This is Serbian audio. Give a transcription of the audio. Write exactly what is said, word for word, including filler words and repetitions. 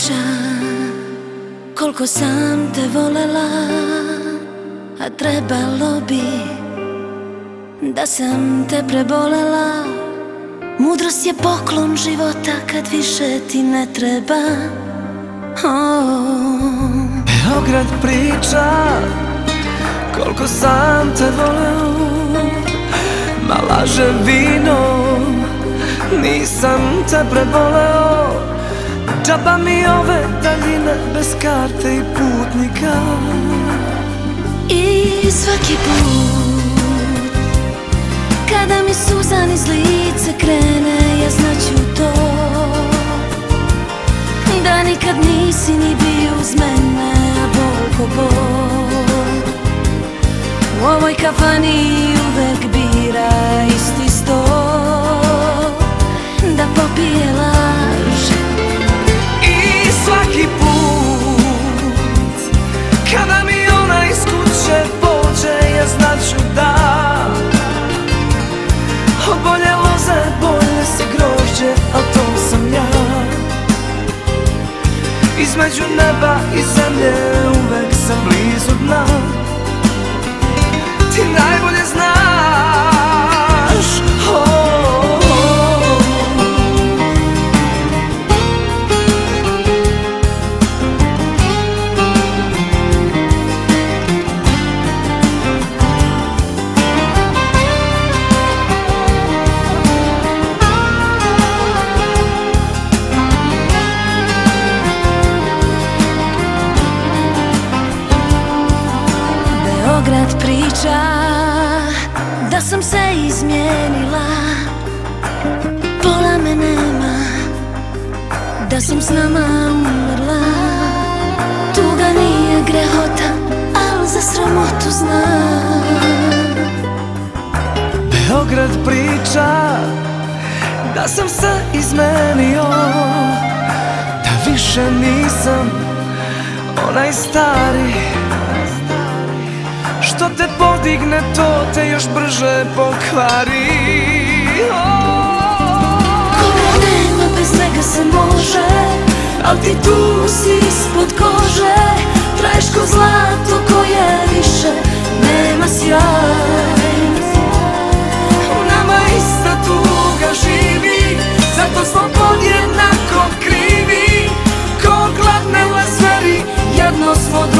priča koliko sam te volela, a trebalo bi da sam te prebolela. Mudrost je poklon života kad više ti ne treba. oh. Beograd priča koliko sam te voleo, ma laže vino, nisam te preboleo. Džaba mi ove daljine bez karte i putnika. I svaki put kada mi suza niz lice krene, ja znaću to, da nikad nisi ni bio uz mene, a bol ko bol. U ovoj kafani uvek bira isti sto, da popije laž. I svaki put kada mi ona iz kuće pođe, ja znaću da od bolje loze bolje si grožđe, al to sam ja. Između neba i zemlje uvek sam blizu dna. Ti najbolje znaš. oh, oh, oh. Beograd priča da sam se izmijenila, pola me nema, da sam s nama umrla. Tuga nije grehota, al za sramotu znam. Beograd priča da sam se izmenio, da više nisam onaj stari. Što te podigne, to te još brže pokvari. Koga nema, bez njega se može, al ti tu si ispod kože. Traješ ko zlato koje više nema sjaj. U nama ista tuga živi, zato smo podjednako krivi. Ko gladne lazari, jedno smo